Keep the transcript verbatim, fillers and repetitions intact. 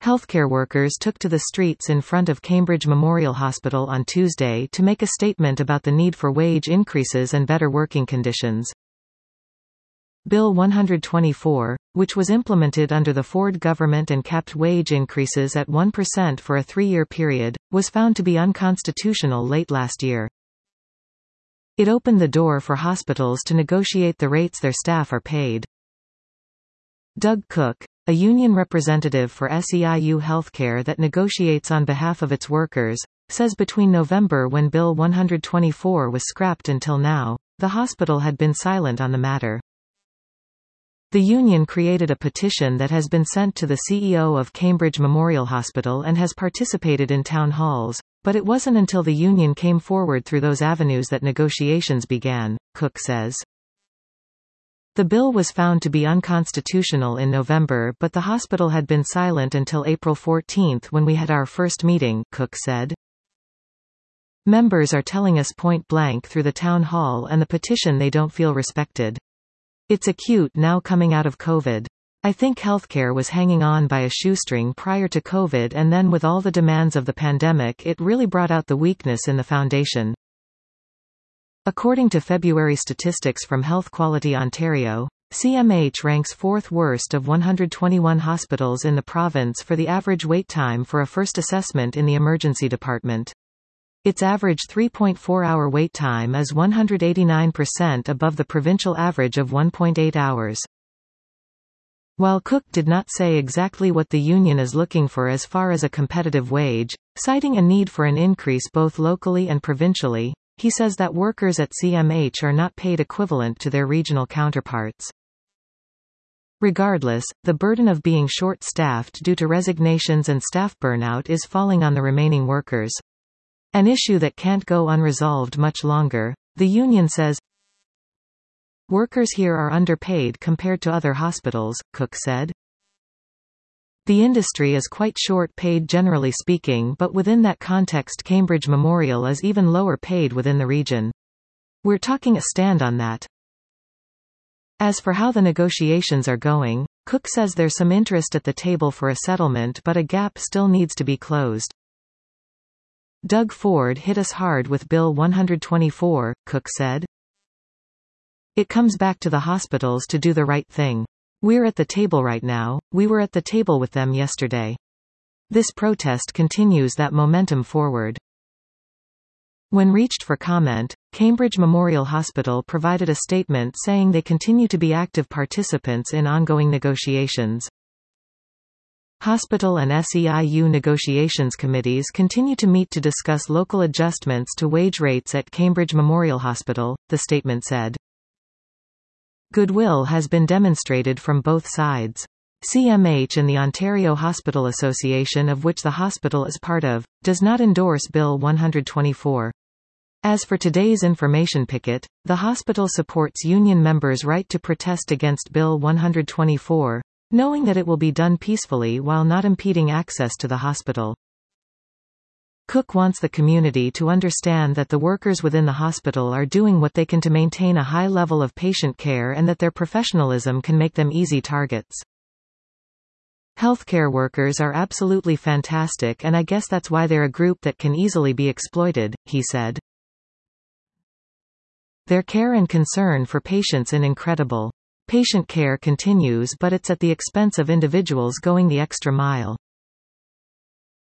Healthcare workers took to the streets in front of Cambridge Memorial Hospital on Tuesday to make a statement about the need for wage increases and better working conditions. Bill one hundred twenty-four, which was implemented under the Ford government and capped wage increases at one percent for a three-year period, was found to be unconstitutional late last year. It opened the door for hospitals to negotiate the rates their staff are paid. Doug Cook, a union representative for S E I U Healthcare that negotiates on behalf of its workers, says between November when Bill one hundred twenty-four was scrapped until now, the hospital had been silent on the matter. The union created a petition that has been sent to the C E O of Cambridge Memorial Hospital and has participated in town halls, but it wasn't until the union came forward through those avenues that negotiations began, Cook says. The bill was found to be unconstitutional in November, but the hospital had been silent until April fourteenth when we had our first meeting, Cook said. Members are telling us point blank through the town hall and the petition they don't feel respected. It's acute now coming out of COVID. I think healthcare was hanging on by a shoestring prior to COVID, and then with all the demands of the pandemic it really brought out the weakness in the foundation. According to February statistics from Health Quality Ontario, C M H ranks fourth worst of one hundred twenty-one hospitals in the province for the average wait time for a first assessment in the emergency department. Its average three point four hour wait time is one hundred eighty-nine percent above the provincial average of one point eight hours. While Cook did not say exactly what the union is looking for as far as a competitive wage, citing a need for an increase both locally and provincially, he says that workers at C M H are not paid equivalent to their regional counterparts. Regardless, the burden of being short-staffed due to resignations and staff burnout is falling on the remaining workers. An issue that can't go unresolved much longer, the union says. Workers here are underpaid compared to other hospitals, Cook said. The industry is quite short-paid generally speaking, but within that context Cambridge Memorial is even lower paid within the region. We're taking a stand on that. As for how the negotiations are going, Cook says there's some interest at the table for a settlement, but a gap still needs to be closed. Doug Ford hit us hard with Bill one hundred twenty-four, Cook said. It comes back to the hospitals to do the right thing. We're at the table right now, we were at the table with them yesterday. This protest continues that momentum forward. When reached for comment, Cambridge Memorial Hospital provided a statement saying they continue to be active participants in ongoing negotiations. Hospital and S E I U negotiations committees continue to meet to discuss local adjustments to wage rates at Cambridge Memorial Hospital, the statement said. Goodwill has been demonstrated from both sides. C M H and the Ontario Hospital Association, of which the hospital is part of, does not endorse Bill one hundred twenty-four. As for today's information picket, the hospital supports union members' right to protest against Bill one hundred twenty-four, knowing that it will be done peacefully while not impeding access to the hospital. Cook wants the community to understand that the workers within the hospital are doing what they can to maintain a high level of patient care and that their professionalism can make them easy targets. Healthcare workers are absolutely fantastic, and I guess that's why they're a group that can easily be exploited, he said. Their care and concern for patients is incredible. Patient care continues, but it's at the expense of individuals going the extra mile.